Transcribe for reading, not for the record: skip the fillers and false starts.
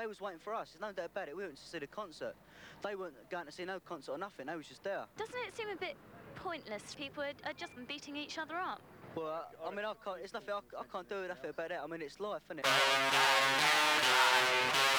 They was waiting for us. There's no doubt about it. We went to see the concert. They weren't going to see no concert or nothing. They was just there. Doesn't it seem a bit pointless? People are just beating each other up. Well, I mean, I can't. It's nothing. I can't do nothing about that. I mean, it's life, isn't it?